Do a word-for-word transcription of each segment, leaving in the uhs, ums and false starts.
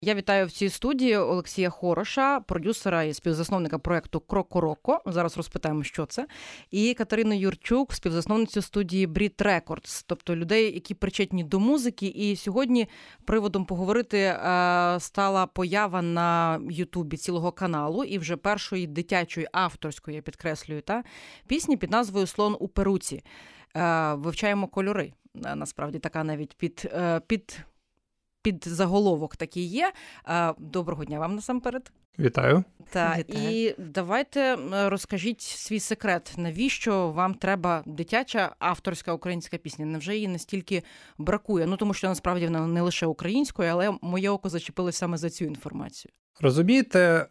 Я вітаю в цій студії Олексія Хороша, продюсера і співзасновника проєкту «Крокороко». Зараз розпитаємо, що це. І Катерину Юрчук, співзасновницю студії Brit Records, тобто людей, які причетні до музики. І сьогодні приводом поговорити стала поява на Ютубі цілого каналу і вже першої дитячої авторської, я підкреслюю, та, пісні під назвою «Слон у перуці». Вивчаємо кольори. Насправді така навіть під... під Під заголовок такий є. Доброго дня вам насамперед. Вітаю. Та, Вітаю. І давайте розкажіть свій секрет. Навіщо вам треба дитяча авторська українська пісня? Невже її настільки бракує? Ну, тому що насправді вона не лише українською, але моє око зачепилось саме за цю інформацію. Розумієте,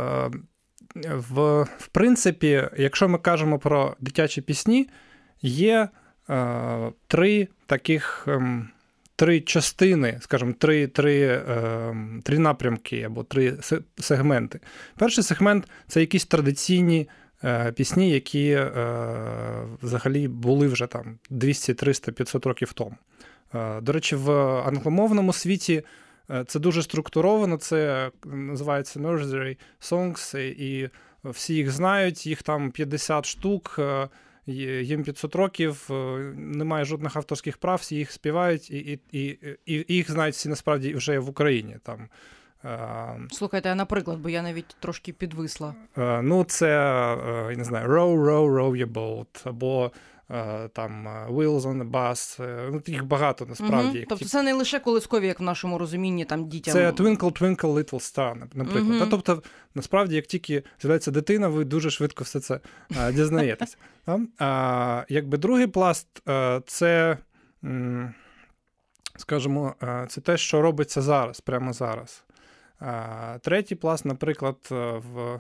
в, в принципі, якщо ми кажемо про дитячі пісні, є три таких... Три частини, скажімо, три, три, е, три напрямки або три сегменти. Перший сегмент – це якісь традиційні е, пісні, які е, взагалі були вже там двісті, триста, п'ятсот років тому. Е, до речі, в англомовному світі це дуже структуровано, це називається nursery songs, і всі їх знають, їх там п'ятдесят штук, їм п'ятсот років, немає жодних авторських прав, всі їх співають, і, і, і, і їх знають всі насправді вже в Україні. Там, Слухайте, а наприклад, бо я навіть трошки підвисла. Ну, це, я не знаю, Row, Row, Row Your Boat, або там Wheels on the Bus, ну, їх багато насправді. Угу. Тобто це не лише колискові, як в нашому розумінні, там дітям. Це Twinkle, Twinkle, Little Star, наприклад. Угу. Тобто, насправді, як тільки з'являється дитина, ви дуже швидко все це а, дізнаєтеся. А, якби другий пласт – це, скажімо, це те, що робиться зараз, прямо зараз. А, третій пласт, наприклад, в,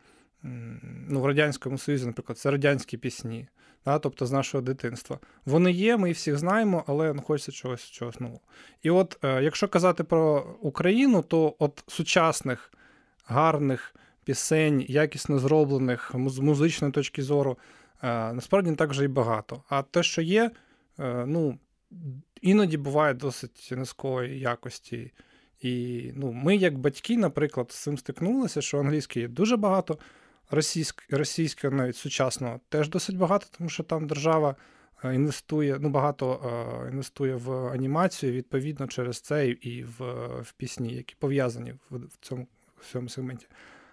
ну, в Радянському Союзі, наприклад, це радянські пісні. Да, тобто з нашого дитинства. Вони є, ми їх всіх знаємо, але ну, хочеться чогось, чогось нового. І от, е, якщо казати про Україну, то от сучасних, гарних пісень, якісно зроблених, з музичної точки зору, е, насправді не так вже і багато. А те, що є, е, ну, іноді буває досить низької якості. І ну, ми, як батьки, наприклад, з цим стикнулися, що англійської є дуже багато, Російська, російська навіть сучасного теж досить багато, тому що там держава інвестує, ну багато інвестує в анімацію, відповідно через це і в, в пісні, які пов'язані в, в цьому, в цьому сегменті.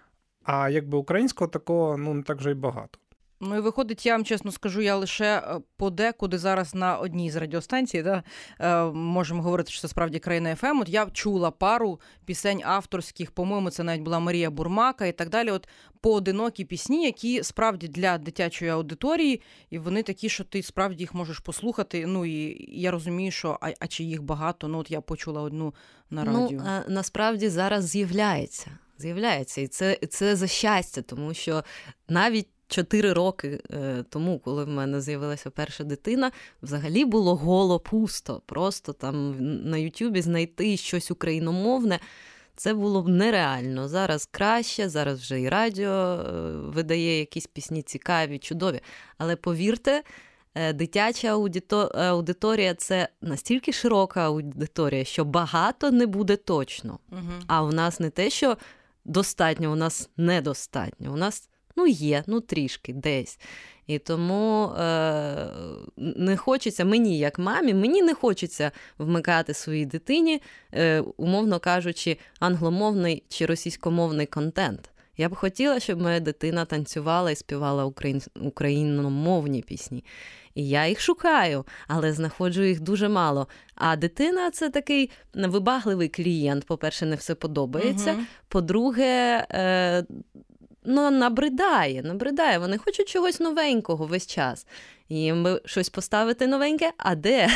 А якби українського такого, ну не так вже й багато. Ну і виходить, я вам чесно скажу, я лише подекуди зараз на одній з радіостанцій, да, можемо говорити, що це справді Країна еф ем. От я чула пару пісень авторських, по-моєму, це навіть була Марія Бурмака і так далі. От поодинокі пісні, які справді для дитячої аудиторії, і вони такі, що ти справді їх можеш послухати. Ну і я розумію, що а, а чи їх багато? Ну от я почула одну на радіо. Ну, а, насправді зараз з'являється. З'являється. І це, це за щастя, тому що навіть Чотири роки е, тому, коли в мене з'явилася перша дитина, взагалі було голо пусто. Просто там на Ютубі знайти щось україномовне, це було б нереально. Зараз краще, зараз вже і радіо е, видає якісь пісні цікаві, чудові. Але повірте, е, дитяча аудито, аудиторія – це настільки широка аудиторія, що багато не буде точно. Угу. А у нас не те, що достатньо, у нас недостатньо. У нас Ну, є, ну, трішки, десь. І тому е, не хочеться, мені, як мамі, мені не хочеться вмикати своїй дитині, е, умовно кажучи, англомовний чи російськомовний контент. Я б хотіла, щоб моя дитина танцювала і співала україн, україномовні пісні. І я їх шукаю, але знаходжу їх дуже мало. А дитина – це такий вибагливий клієнт. По-перше, не все подобається. Угу. По-друге, е, Ну, набридає, набридає. Вони хочуть чогось новенького весь час. Їм би щось поставити новеньке, а де?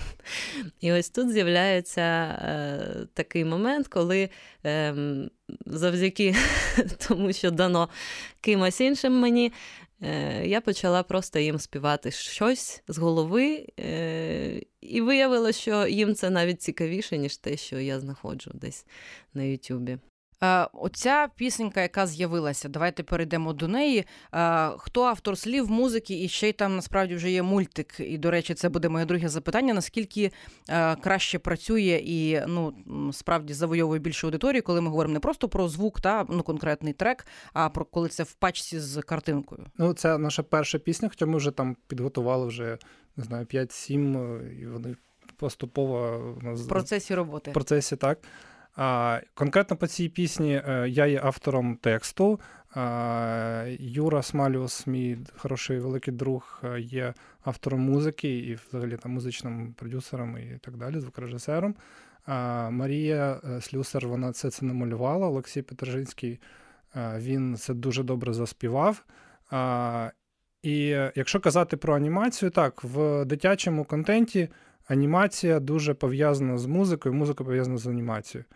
І ось тут з'являється е, такий момент, коли е, завдяки тому, що дано кимось іншим мені, е, я почала просто їм співати щось з голови, е, і виявилося, що їм це навіть цікавіше, ніж те, що я знаходжу десь на Ютубі. Оця пісенька, яка з'явилася, давайте перейдемо до неї. Хто автор слів, музики, і ще й там насправді вже є мультик. І, до речі, це буде моє друге запитання. Наскільки краще працює і, ну, справді завойовує більшу аудиторію, коли ми говоримо не просто про звук, та, ну, конкретний трек, а про коли це в пачці з картинкою? Ну, це наша перша пісня, хоча ми вже там підготували вже, не знаю, п'ять-сім, і вони поступово... В процесі роботи. В процесі, так. А, конкретно по цій пісні я є автором тексту. А, Юра Смаліус, мій хороший великий друг, є автором музики і взагалі там музичним продюсером і так далі, звукорежисером. А, Марія Слюсар, вона це, це намалювала. Олексій Петержинський, він це дуже добре заспівав. А, і якщо казати про анімацію, так, в дитячому контенті анімація дуже пов'язана з музикою, музика пов'язана з анімацією.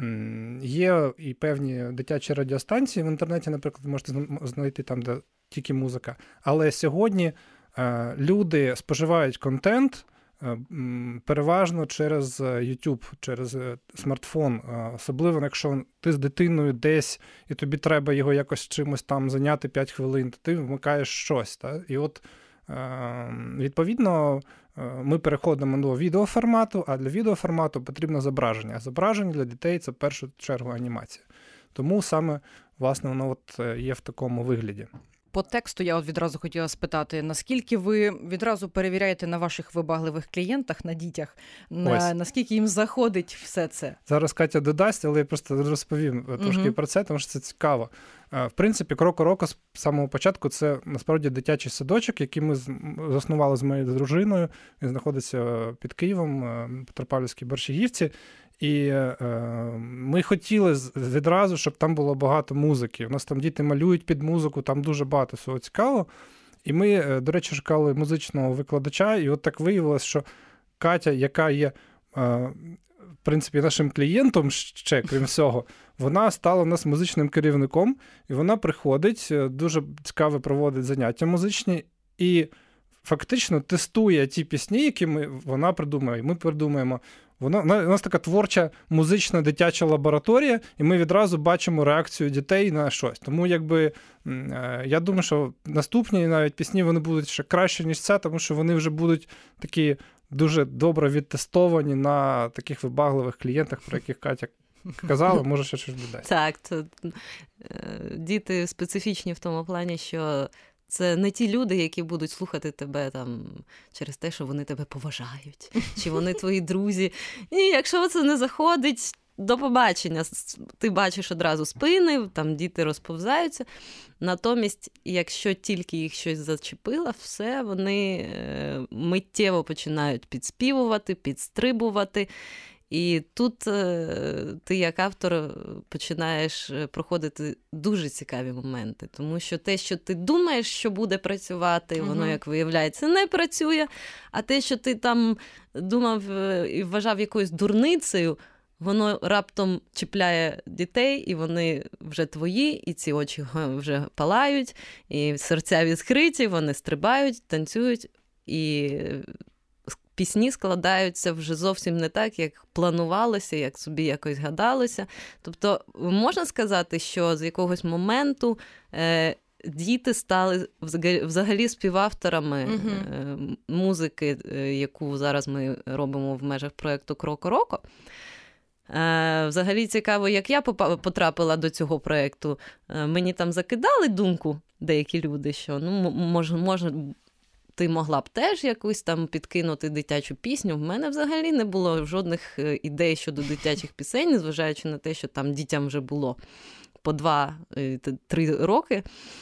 Є і певні дитячі радіостанції в інтернеті, наприклад, ви можете знайти там, де тільки музика. Але сьогодні люди споживають контент переважно через YouTube, через смартфон. Особливо, якщо ти з дитиною десь, і тобі треба його якось чимось там зайняти п'ять хвилин, то ти вмикаєш щось. Так? І от, відповідно, ми переходимо до відеоформату, а для відеоформату потрібно зображення. А зображення для дітей – це в першу чергу анімація. Тому саме, власне, воно от є в такому вигляді. По тексту я от відразу хотіла спитати, наскільки ви відразу перевіряєте на ваших вибагливих клієнтах, на дітях, на, наскільки їм заходить все це? Зараз Катя додасть, але я просто розповім трошки угу. про це, тому що це цікаво. В принципі, «Кроко-Роко» з самого початку це насправді дитячий садочок, який ми заснували з моєю дружиною. Він знаходиться під Києвом, в Петропавлівській Борщагівці. І е, ми хотіли відразу, щоб там було багато музики. У нас там діти малюють під музику, там дуже багато всього цікавого. І ми, до речі, шукали музичного викладача, і от так виявилось, що Катя, яка є, е, в принципі, нашим клієнтом ще, крім всього, вона стала у нас музичним керівником, і вона приходить, дуже цікаво проводить заняття музичні, і фактично тестує ті пісні, які ми, вона придумує, і ми придумуємо. Воно, у нас така творча музична дитяча лабораторія, і ми відразу бачимо реакцію дітей на щось. Тому, якби, я думаю, що наступні навіть пісні, вони будуть ще краще, ніж ця, тому що вони вже будуть такі дуже добре відтестовані на таких вибагливих клієнтах, про яких Катя казала, може ще щось додасть. Так, це, діти специфічні в тому плані, що це не ті люди, які будуть слухати тебе там через те, що вони тебе поважають, чи вони твої друзі. І якщо це не заходить, до побачення. Ти бачиш одразу спини, там діти розповзаються. Натомість, якщо тільки їх щось зачепило, все, вони миттєво починають підспівувати, підстрибувати. І тут ти, як автор, починаєш проходити дуже цікаві моменти. Тому що те, що ти думаєш, що буде працювати, воно, угу. як виявляється, не працює. А те, що ти там думав і вважав якоюсь дурницею, воно раптом чіпляє дітей, і вони вже твої, і ці очі вже палають, і серця відкриті, вони стрибають, танцюють, і пісні складаються вже зовсім не так, як планувалося, як собі якось гадалося. Тобто можна сказати, що з якогось моменту е, діти стали взагалі співавторами угу. е, музики, е, яку зараз ми робимо в межах проєкту «Кроко-Роко». Е, взагалі цікаво, як я потрапила до цього проєкту. Е, мені там закидали думку деякі люди, що ну, може, може ти могла б теж якусь там підкинути дитячу пісню. В мене взагалі не було жодних ідей щодо дитячих пісень, незважаючи на те, що там дітям вже було по два-три роки.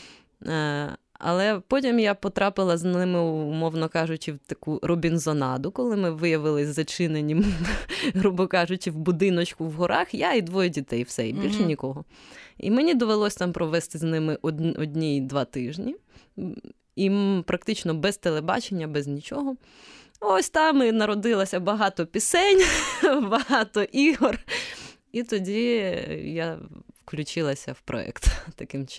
Але потім я потрапила з ними, умовно кажучи, в таку робінзонаду, коли ми виявилися зачинені, грубо кажучи, в будиночку в горах, я і двоє дітей, все, і більше mm-hmm. нікого. І мені довелося там провести з ними одні-два тижні. І практично без телебачення, без нічого. Ось там і народилося багато пісень, багато ігор. І тоді я включилася в проєкт таким чином.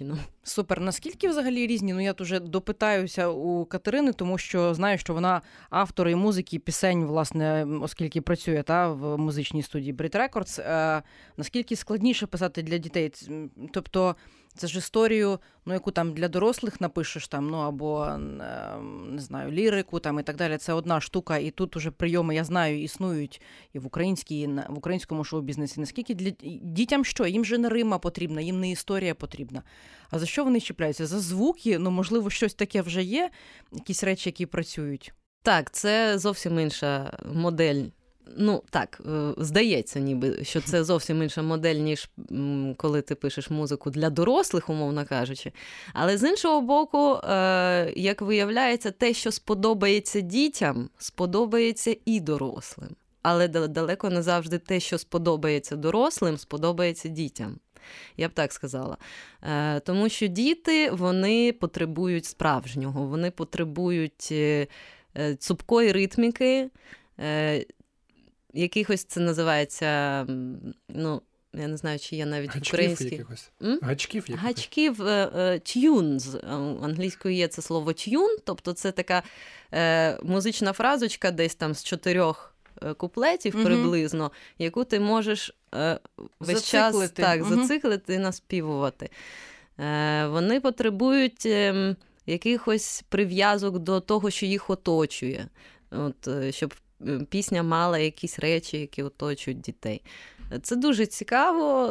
Супер. Наскільки взагалі різні? Ну, я тут вже допитаюся у Катерини, тому що знаю, що вона автор і музики, і пісень, власне, оскільки працює та, в музичній студії Brit Records. Е, наскільки складніше писати для дітей? Тобто це ж історію, ну, яку там для дорослих напишеш, там, ну, або, е, не знаю, лірику там, і так далі. Це одна штука, і тут уже прийоми, я знаю, існують і в українській, і в українському шоу-бізнесі. Наскільки для дітям що? Їм же не рима потрібна, їм не історія потрібна. А за що вони чіпляються? За звуки? Ну, можливо, щось таке вже є? Якісь речі, які працюють? Так, це зовсім інша модель. Ну, так, здається ніби, що це зовсім інша модель, ніж коли ти пишеш музику для дорослих, умовно кажучи. Але з іншого боку, як виявляється, те, що сподобається дітям, сподобається і дорослим. Але далеко не завжди те, що сподобається дорослим, сподобається дітям. Я б так сказала. Е, тому що діти, вони потребують справжнього, вони потребують е, цупкої ритміки, е, якихось це називається, ну, я не знаю, чи є навіть Гачків українські. Якихось. М? Гачків якихось. Гачків, тюнз. Е, е, англійською є це слово тюн, тобто це така е, музична фразочка десь там з чотирьох куплетів, угу, приблизно, яку ти можеш е, весь час так, угу, зациклити і наспівувати. Е, вони потребують е, якихось прив'язок до того, що їх оточує. От, е, щоб пісня мала якісь речі, які оточують дітей. Це дуже цікаво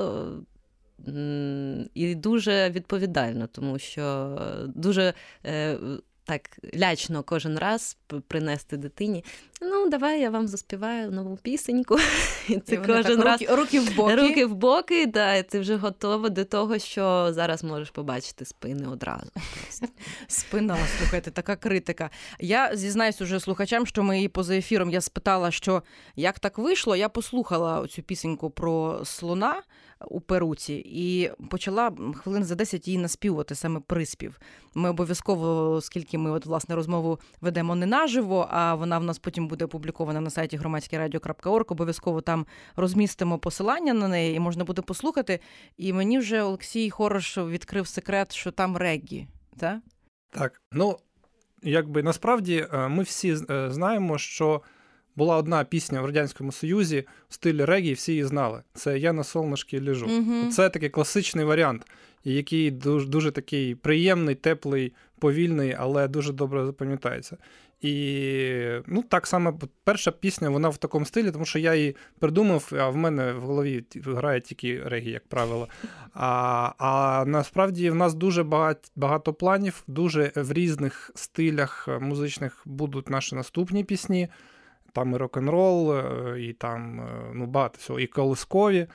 е, і дуже відповідально, тому що дуже е, так лячно кожен раз принести дитині. Ну, давай я вам заспіваю нову пісеньку. І це і кожен так, раз руки, руки в боки. Руки в боки, да, і ти вже готова до того, що зараз можеш побачити спини одразу. Спина, слухайте, така критика. Я зізнаюсь уже слухачам, що ми її поза ефіром, я спитала, що як так вийшло, я послухала цю пісеньку про слона у перуці і почала хвилин за десять її наспівувати, саме приспів. Ми обов'язково, оскільки ми от, власне, розмову ведемо не наживо, а вона в нас потім буде опублікована на сайті громадське радіо крапка орг, обов'язково там розмістимо посилання на неї і можна буде послухати. І мені вже Олексій Хорош відкрив секрет, що там реггі, так? Так, ну, якби насправді ми всі знаємо, що була одна пісня в Радянському Союзі в стилі регі, всі її знали. Це «Я на солнышке лежу». Mm-hmm. Це такий класичний варіант, який дуже, дуже такий приємний, теплий, повільний, але дуже добре запам'ятається. І ну, так само перша пісня, вона в такому стилі, тому що я її придумав, а в мене в голові грає тільки регі, як правило. А, а насправді в нас дуже багато, багато планів, дуже в різних стилях музичних будуть наші наступні пісні. Там і рок-н-рол, і там, ну, багато всього, і колискові.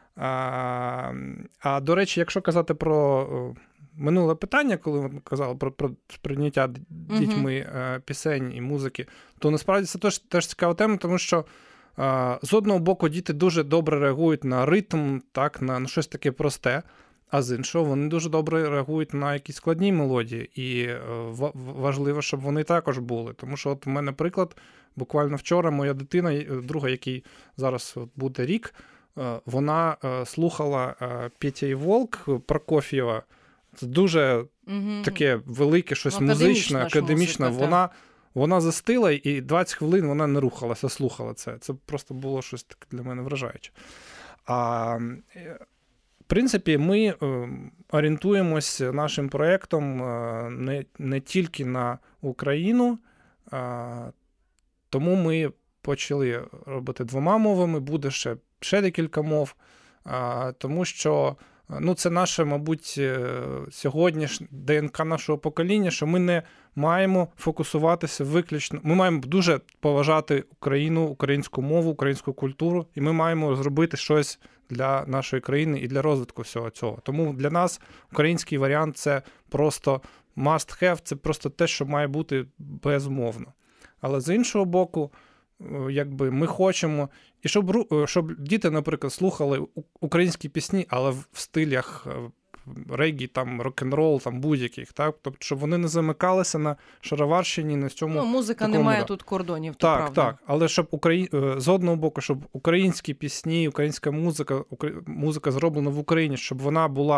А, а, до речі, якщо казати про минуле питання, коли ми казали про, про сприйняття дітьми uh-huh. пісень і музики, то насправді це теж, теж цікава тема, тому що а, з одного боку діти дуже добре реагують на ритм, так, на, на щось таке просте, а з іншого вони дуже добре реагують на якісь складні мелодії. І в, важливо, щоб вони також були. Тому що от у мене приклад, буквально вчора моя дитина, друга, якій зараз буде рік, вона слухала «Петя і Волк» Прокоф'єва. Це дуже mm-hmm. таке велике, щось ну, музичне, академічне. Музика, вона, вона застила і двадцять хвилин вона не рухалася, слухала це. Це просто було щось таке для мене вражаюче. А, в принципі, ми орієнтуємось нашим проєктом не, не тільки на Україну, а, тому ми почали робити двома мовами, буде ще, ще декілька мов, а, тому що ну, це наше, мабуть, сьогоднішнє ДНК нашого покоління, що ми не маємо фокусуватися виключно. Ми маємо дуже поважати Україну, українську мову, українську культуру, і ми маємо зробити щось для нашої країни і для розвитку всього цього. Тому для нас український варіант – це просто must have, це просто те, що має бути безумовно. Але з іншого боку, якби ми хочемо, і щоб, щоб діти, наприклад, слухали українські пісні, але в стилях регі, там, рок-н-рол, там, будь-яких, так? Тобто, щоб вони не замикалися на шароварщині, на цьому. Ну, музика не має тут кордонів, то так, правда. Так, але щоб Украї... з одного боку, щоб українські пісні, українська музика, музика зроблена в Україні, щоб вона була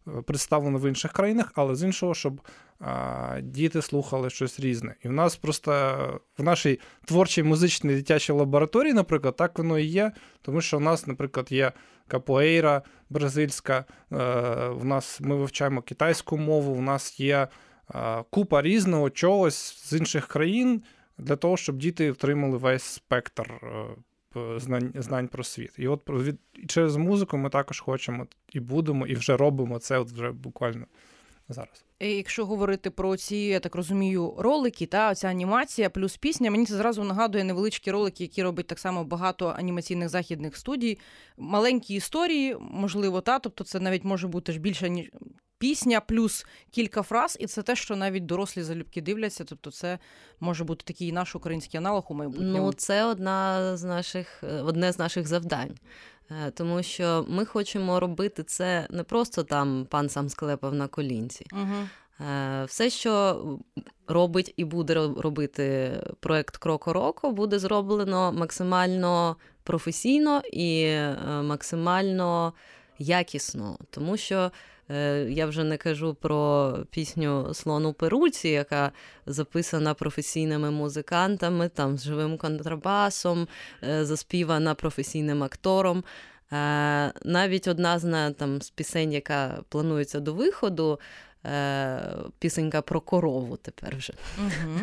представлено в інших країнах, але з іншого, щоб а, діти слухали щось різне. І в нас просто в нашій творчій музичній дитячій лабораторії, наприклад, так воно і є, тому що у нас, наприклад, є капоейра бразильська, е, в нас ми вивчаємо китайську мову, у нас є е, купа різного чогось з інших країн для того, щоб діти отримали весь спектр е, знань, знань про світ. І от від, через музику ми також хочемо і будемо, і вже робимо це от вже буквально зараз. І якщо говорити про ці, я так розумію, ролики, та оця анімація плюс пісня, мені це зразу нагадує невеличкі ролики, які робить так само багато анімаційних західних студій. Маленькі історії, можливо, та, тобто це навіть може бути ж більше, ніж пісня плюс кілька фраз, і це те, що навіть дорослі залюбки дивляться, тобто це може бути такий наш український аналог у майбутньому. Ну, це одна з наших, одне з наших завдань. Тому що ми хочемо робити це не просто там пан сам склепав на колінці. Угу. Все, що робить і буде робити проєкт «Кроко-Роко», буде зроблено максимально професійно і максимально якісно. Тому що я вже не кажу про пісню «Слон у перуці», яка записана професійними музикантами, там, з живим контрабасом, заспівана професійним актором. Навіть одна з, там, з пісень, яка планується до виходу, пісенька про корову тепер вже. Угу.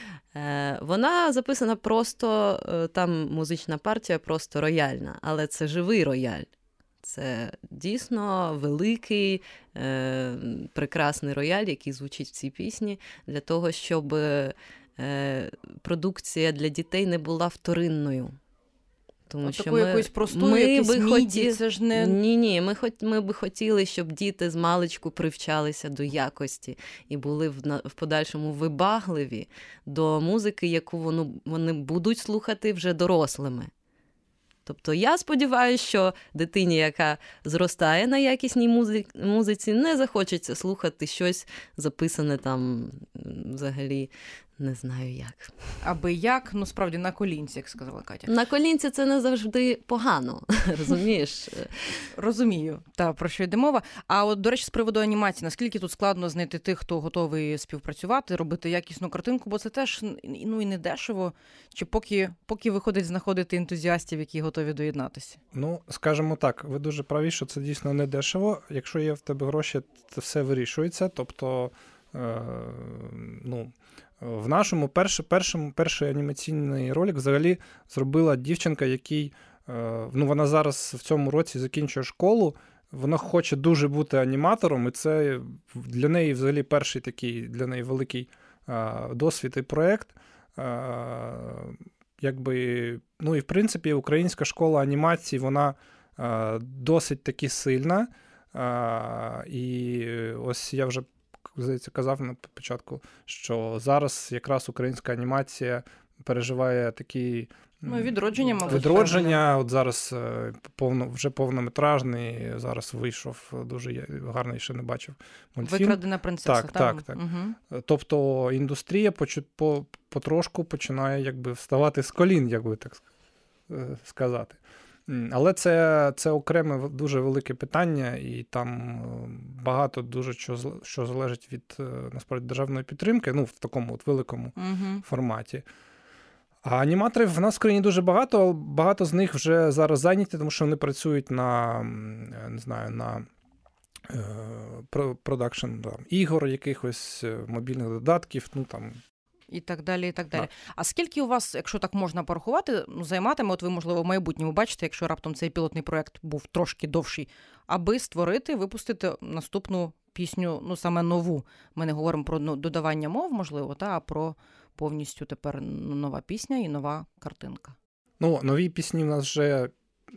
Вона записана просто, там музична партія просто рояльна, але це живий рояль. Це дійсно великий, е, прекрасний рояль, який звучить в цій пісні, для того, щоб е, продукція для дітей не була вторинною. Тому От що такою ми, якоюсь простою, ми якісь би міді, хоті... це ж не... Ні-ні, ми, хот... ми би хотіли, щоб діти з маличку привчалися до якості і були в, на... в подальшому вибагливі до музики, яку вони... вони будуть слухати вже дорослими. Тобто я сподіваюся, що дитині, яка зростає на якісній музиці, не захочеться слухати щось записане там взагалі не знаю як. Аби як, ну справді на колінці, як сказала Катя. На колінці це не завжди погано, розумієш? Розумію, та про що йде мова. А от, до речі, з приводу анімації, наскільки тут складно знайти тих, хто готовий співпрацювати, робити якісну картинку, бо це теж ну і не дешево, чи поки, поки виходить знаходити ентузіастів, які готові доєднатися? Ну, скажімо так, ви дуже праві, що це дійсно не дешево. Якщо є в тебе гроші, то все вирішується. Тобто, е, ну, в нашому перш, першому, перший анімаційний ролик взагалі зробила дівчинка, який, е, ну, вона зараз в цьому році закінчує школу, вона хоче дуже бути аніматором, і це для неї взагалі перший такий, для неї великий е, досвід і проєкт. Е, якби, ну і в принципі українська школа анімації, вона е, досить таки сильна. Е, і ось я вже, здається, казав на початку, що зараз якраз українська анімація переживає такі ну, відродження, мабуть. Відродження, от зараз повно, вже повнометражний, зараз вийшов дуже гарний, ще не бачив мультфільм. «Викрадена принцеса». Так, там. так, так. Угу. Тобто індустрія по, потрошку починає якби вставати з колін, як би так сказати. Але це, це окреме дуже велике питання, і там багато дуже що, що залежить від, насправді, державної підтримки, ну, в такому от великому угу. форматі. А аніматорів в нас в країні дуже багато, багато з них вже зараз зайняті, тому що вони працюють на, не знаю, на продакшн ігор, якихось мобільних додатків, ну там. І так далі, і так далі. А, а скільки у вас, якщо так можна порахувати, ну, займатиме, от ви, можливо, в майбутньому бачите, якщо раптом цей пілотний проєкт був трошки довший, аби створити, випустити наступну пісню, ну, саме нову. Ми не говоримо про ну, додавання мов, можливо, та, а про повністю тепер нова пісня і нова картинка. Ну, нові пісні в нас вже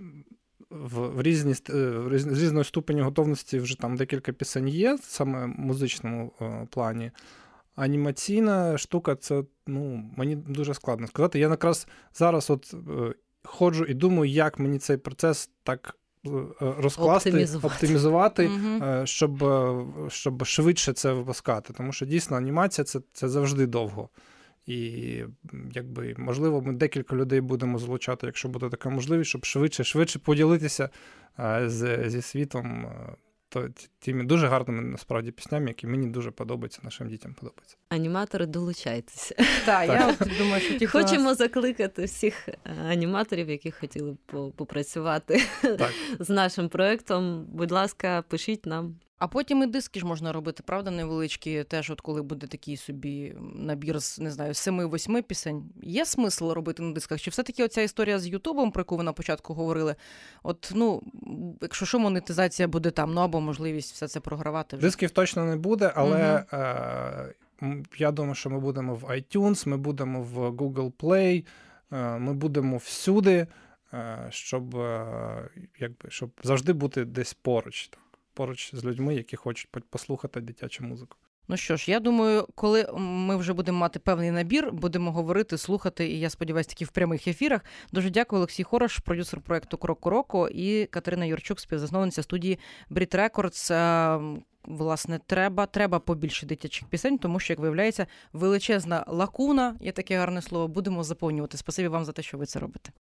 в, в, різні, в різною ступені готовності вже там декілька пісень є, саме в музичному о, плані. Анімаційна штука, це, ну, мені дуже складно сказати. Я якраз зараз от е, ходжу і думаю, як мені цей процес так е, розкласти, оптимізувати, оптимізувати угу. е, щоб, щоб швидше це випускати. Тому що дійсно анімація це, це завжди довго. І, якби, можливо, ми декілька людей будемо залучати, якщо буде така можливість, щоб швидше-швидше поділитися е, з, зі світом то, тими дуже гарними, насправді, піснями, які мені дуже подобаються, нашим дітям подобаються. Аніматори, долучайтеся. Так, я от думаю, що ті, хто Хочемо нас... закликати всіх аніматорів, які хотіли б попрацювати з нашим проєктом. Будь ласка, пишіть нам. А потім і диски ж можна робити, правда, невеличкі, теж от коли буде такий собі набір з, не знаю, семи-восьми пісень. Є смисл робити на дисках? Чи все-таки оця історія з Ютубом, про яку ви на початку говорили, от, ну, якщо що, монетизація буде там, ну, або можливість все це програвати вже? Дисків точно не буде, але угу. е- я думаю, що ми будемо в iTunes, ми будемо в Google Play, е- ми будемо всюди, е- щоб, е- якби, щоб завжди бути десь поруч, так. Поруч з людьми, які хочуть послухати дитячу музику. Ну що ж, я думаю, коли ми вже будемо мати певний набір, будемо говорити, слухати, і я сподіваюся, таки в прямих ефірах. Дуже дякую, Олексій Хорош, продюсер проєкту «Крок-Кроко», і Катерина Юрчук, співзасновниця студії Бріт Рекордс. Власне, треба, треба побільше дитячих пісень, тому що, як виявляється, величезна лакуна, є таке гарне слово, будемо заповнювати. Спасибі вам за те, що ви це робите.